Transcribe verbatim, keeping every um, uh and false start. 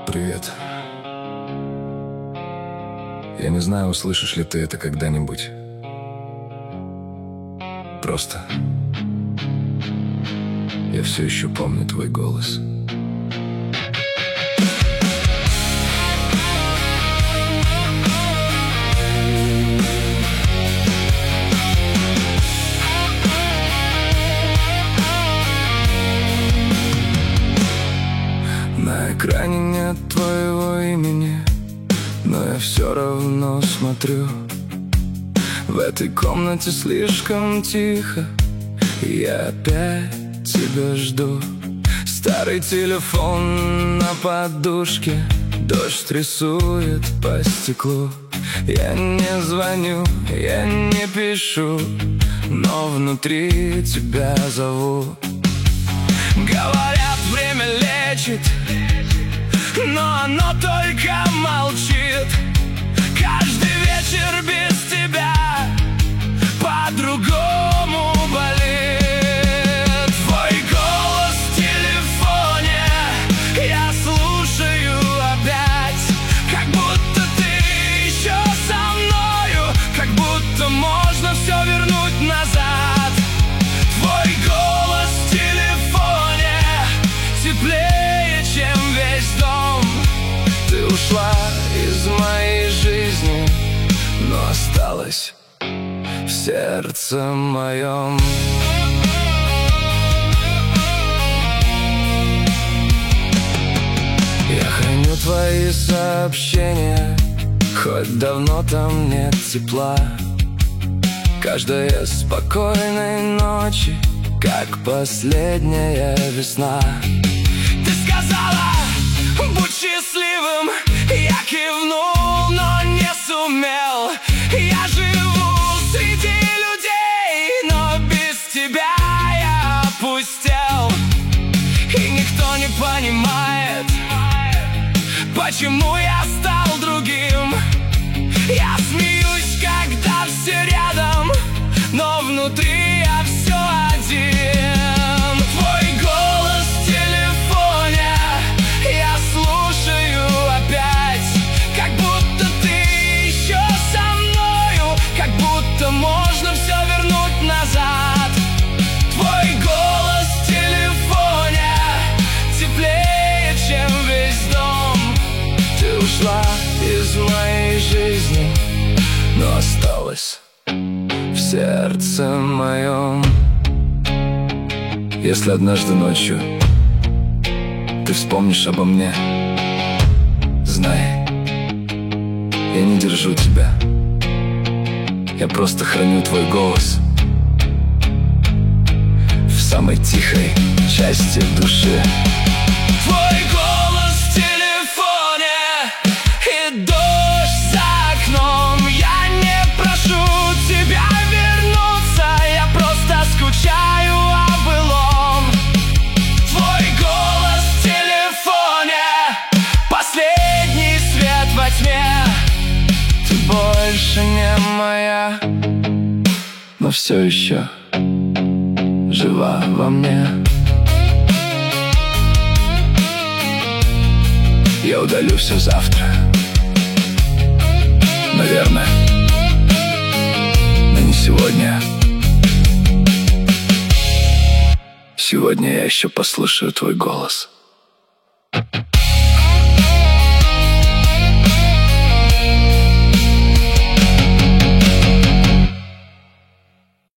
Привет. Я не знаю, услышишь ли ты это когда-нибудь. Просто я все еще помню твой голос. На экране нет твоего имени, но я все равно смотрю. В этой комнате слишком тихо, и я опять тебя жду. Старый телефон на подушке, дождь рисует по стеклу. Я не звоню, я не пишу, но внутри тебя зову. Говорят, время лечит, но оно только молчит. Каждый вечер без тебя по-другому болит. Твой голос в телефоне я слушаю опять, как будто ты еще со мною, как будто можно все вернуть назад. Твой голос в телефоне теплее, чем весь дом. Ты ушла из моей жизни, но осталась в сердце моем. Я храню твои сообщения, хоть давно там нет тепла. Каждая спокойной ночи, как последняя весна. Ты сказала, будь счастливым, я кивнул, но не сумел. Я живу среди людей, но без тебя я опустел. И никто не понимает, почему я стал другим. Я смеюсь, когда все рядом, но внутри я все один. Твой голос в телефоне я слушаю опять, как будто ты еще со мною, как будто можно все вернуть назад. Твой голос в телефоне теплее, чем весь дом. Ты ушла из моей жизни, но осталась в сердце моем. Если однажды ночью ты вспомнишь обо мне, знай, я не держу тебя. Я просто храню твой голос в самой тихой части души. Твой голос в телефоне и дождь за окном. Я не прошу тебя вернуться, я просто скучаю о былом. Твой голос в телефоне последний свет во тьме. Ты больше не моя, но все еще жива во мне. Я удалю все завтра, наверное, но не сегодня. Сегодня я еще послушаю твой голос.